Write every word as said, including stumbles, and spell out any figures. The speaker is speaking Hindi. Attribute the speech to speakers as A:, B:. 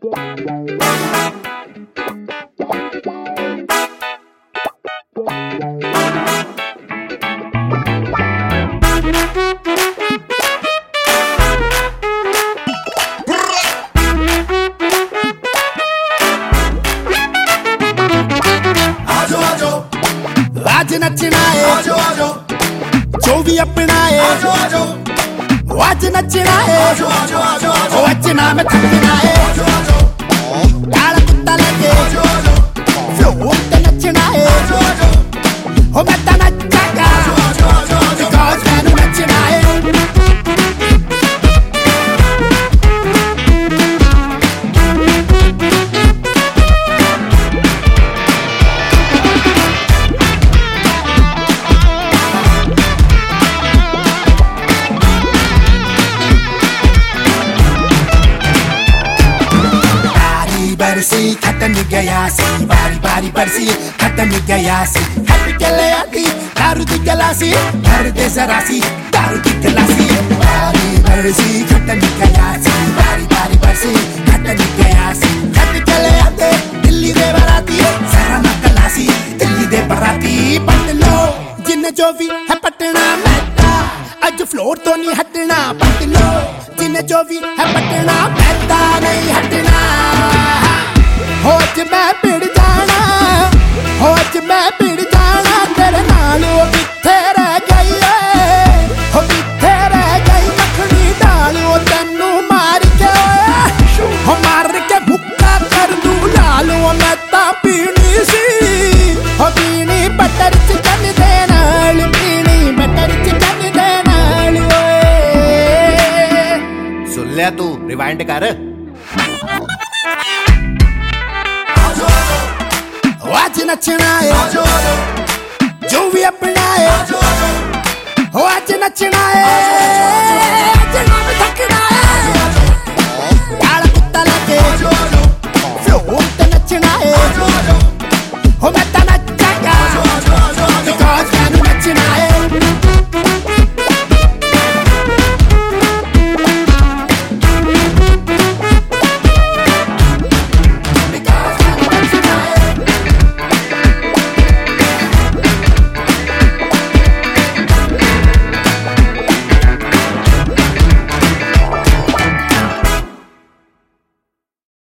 A: आज नचना है, आजो आजो, जो भी अपना है, आजो आजो, आज नचना है, आजो आजो आजो, आज नाम थकना है, आजो आजो, काला कुत्ता लेके, आजो आजो, फ्लोर पे नचना है, आजो आजो, हो मैं तो नचेगा, आजो आजो आजो, because मैंने नचना है। बरसी खत्म गया सी, बारी बारी बरसी खत्म गया सी, हैप्पी चले आती दारू दी गिलासी, भर दे जरा सी दारू दी गिलासी। बारी बरसी खत्म गया सी, बारी बारी बरसी खत्म गया सी, हैप्पी चले आते दिल्ली दे बराती, जरा ना कलासी दिल्ली दे बराती। पट लो जिन्ने जो भी है पटना मैदा, अज फ्लोर तो नहीं हटना, पट लो जिन्ने जो भी है पटना मैदा नहीं हटना। हो अज मैं पिड़ जाना, हो अज मैं पिड़ जाना, तेरे नाल वो किथे रह गई है, हो किथे रह गई मखनी दाल, वो तेनू मार के हो मार के भुक्का कर दूं लाल, वो मैं तां पीनी सी, हो पीनी बटर चिकन दे नाल, पीनी बटर चिकन दे नाल। सुन लिया तू, रिवाइंड कर। आज नचना है, आजो आजो, जो भी अपना है, आजो आजो, आज नचना है।